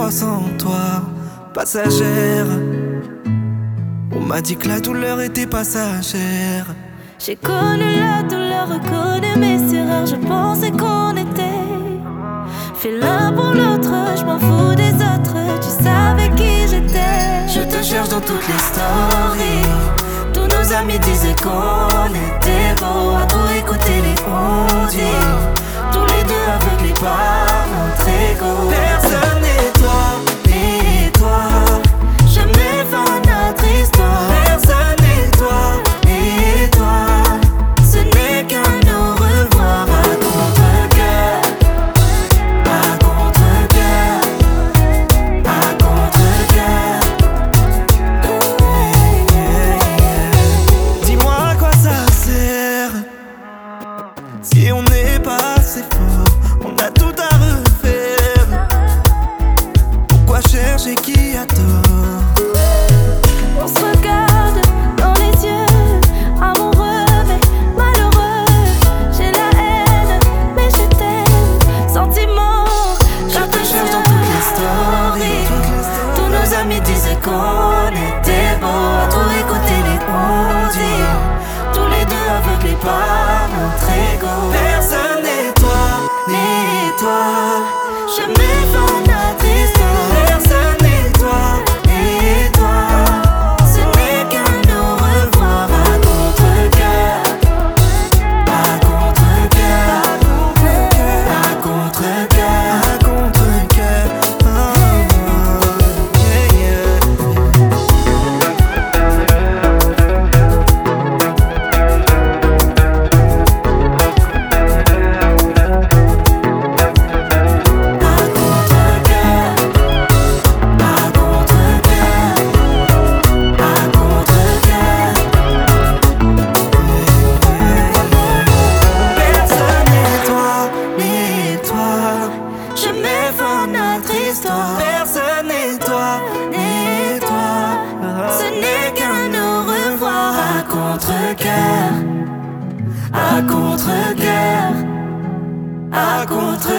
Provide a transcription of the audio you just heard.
pas sans toi, passagère. On m'a dit que la douleur était passagère. J'ai connu la douleur, reconnu mes erreurs. Je pensais qu'on était fait l'un pour l'autre. Je m'en fous des autres, tu savais qui j'étais. Je te cherche dans toutes les stories. Tous nos amis disaient qu'on était beaux. À trop écouter les on-dit, tous les deux aveuglés par notre ego. Personne n'est toi, ni toi. Je mets fin à notre histoire. Personne n'est toi, ni toi. Ce n'est qu'un au revoir à contre-cœur. À contre-cœur. À contre-cœur. Dis-moi à quoi ça sert si on n'est pas assez fort. On a tout à refaire. Pourquoi chercher qui a tort? On se regarde dans les yeux, amoureux mais malheureux. J'ai la haine mais je t'aime, sentiment. Je te cherche dans toutes les stories. Tous nos amis disaient qu'on était beaux. À trop écouter les on-dit, tous les deux aveuglés par notre ego. Personne n'est toi, ni toi. Je mets fin à notre histoire. Personne n'est toi, ni toi. Ce n'est qu'un au revoir à contre-cœur. À contre-cœur. À contre-cœur. À contre-cœur. Oh, yeah, yeah. Personne n'est toi, ni toi. Je mets fin à notre histoire. Personne n'est toi, ni toi. Ce n'est qu'un au revoir à contre-cœur. À contre-cœur. À contre-cœur.